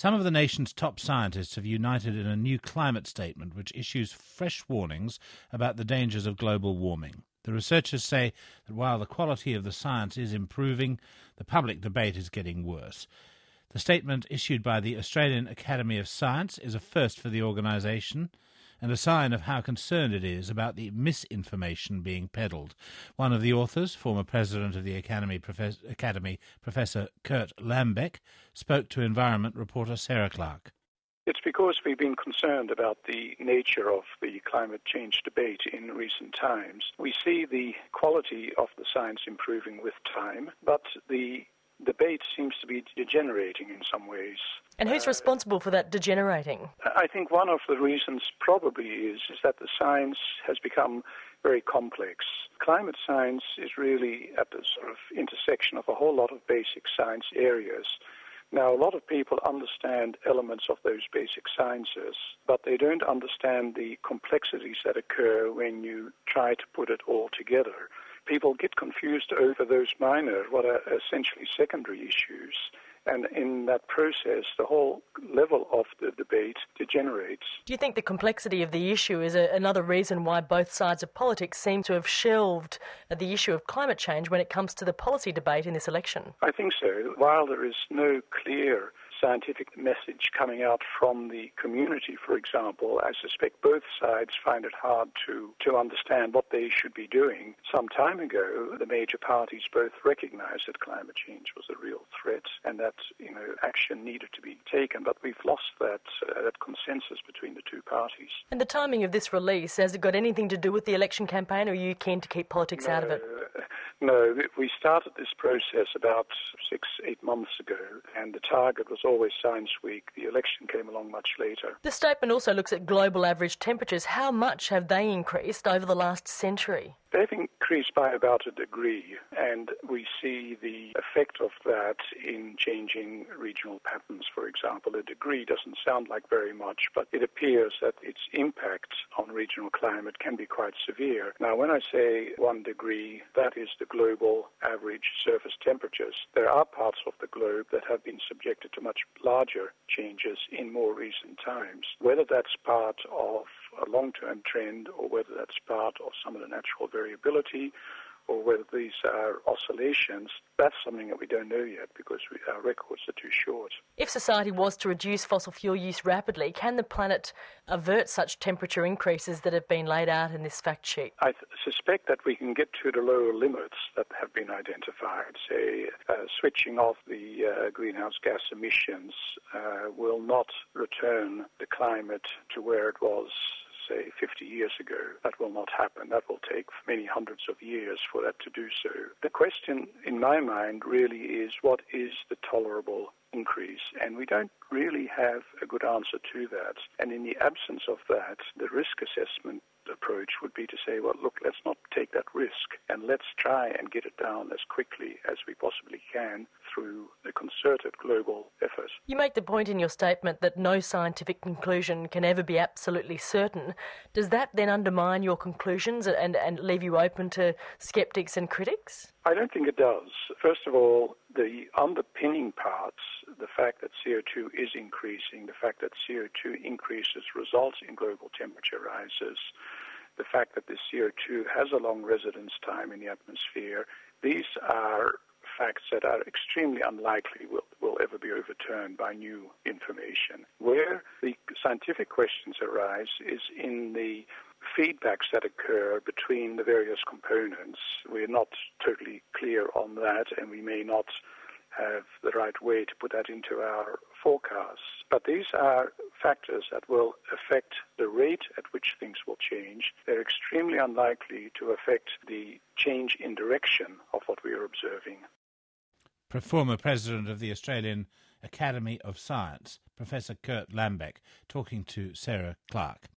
Some of the nation's top scientists have united in a new climate statement which issues fresh warnings about the dangers of global warming. The researchers say that while the quality of the science is improving, the public debate is getting worse. The statement issued by the Australian Academy of Science is a first for the organisation and a sign of how concerned it is about the misinformation being peddled. One of the authors, former president of the Academy, Professor Kurt Lambeck, spoke to environment reporter Sarah Clark. It's because we've been concerned about the nature of the climate change debate in recent times. We see the quality of the science improving with time, but the debate seems to be degenerating in some ways. And who's responsible for that degenerating? I think one of the reasons probably is that the science has become very complex. Climate science is really at the sort of intersection of a whole lot of basic science areas. Now, a lot of people understand elements of those basic sciences, but they don't understand the complexities that occur when you try to put it all together. People get confused over those minor, what are essentially secondary issues, and in that process, the whole level of the debate degenerates. Do you think the complexity of the issue is another reason why both sides of politics seem to have shelved the issue of climate change when it comes to the policy debate in this election? I think so. While there is no clear scientific message coming out from the community, for example, I suspect both sides find it hard to understand what they should be doing. Some time ago, the major parties both recognized that climate change was a real threat and that action needed to be taken, but we've lost that consensus between the two parties. And the timing of this release, has it got anything to do with the election campaign, or are you keen to keep politics out of it? No, we started this process about 6-8 months ago, and the target was always Science Week. The election came along much later. The statement also looks at global average temperatures. How much have they increased over the last century? They've increased by about a degree, and we see the effect of that in changing regional patterns, for example. A degree doesn't sound like very much, but it appears that its impact on regional climate can be quite severe. Now, when I say 1 degree, that is the global average surface temperatures. There are parts of the globe that have been subjected to much larger changes in more recent times. Whether that's part of a long-term trend or whether that's part of some of the natural variability or whether these are oscillations, that's something that we don't know yet because our records are too short. If society was to reduce fossil fuel use rapidly, can the planet avert such temperature increases that have been laid out in this fact sheet? I suspect that we can get to the lower limits that have been identified. Say, switching off the greenhouse gas emissions will not return the climate to where it was, say, 50 years ago. That will not happen. That will take many hundreds of years for that to do so. The question in my mind really is, what is the tolerable increase? And we don't really have a good answer to that. And in the absence of that, the risk assessment approach would be to say, well, look, let's not take that risk and let's try and get it down as quickly as we possibly can through a concerted global effort. You make the point in your statement that no scientific conclusion can ever be absolutely certain. Does that then undermine your conclusions and leave you open to skeptics and critics? I don't think it does. First of all, the underpinning parts, the fact that CO2 is increasing, the fact that CO2 increases results in global temperature rises, the fact that the CO2 has a long residence time in the atmosphere, these are facts that are extremely unlikely will ever be overturned by new information. Where the scientific questions arise is in the feedbacks that occur between the various components. We're not totally clear on that, and we may not have the right way to put that into our forecasts. But these are factors that will affect the rate at which things will change. They're extremely unlikely to affect the change in direction of what we are observing. Former President of the Australian Academy of Science, Professor Kurt Lambeck, talking to Sarah Clark.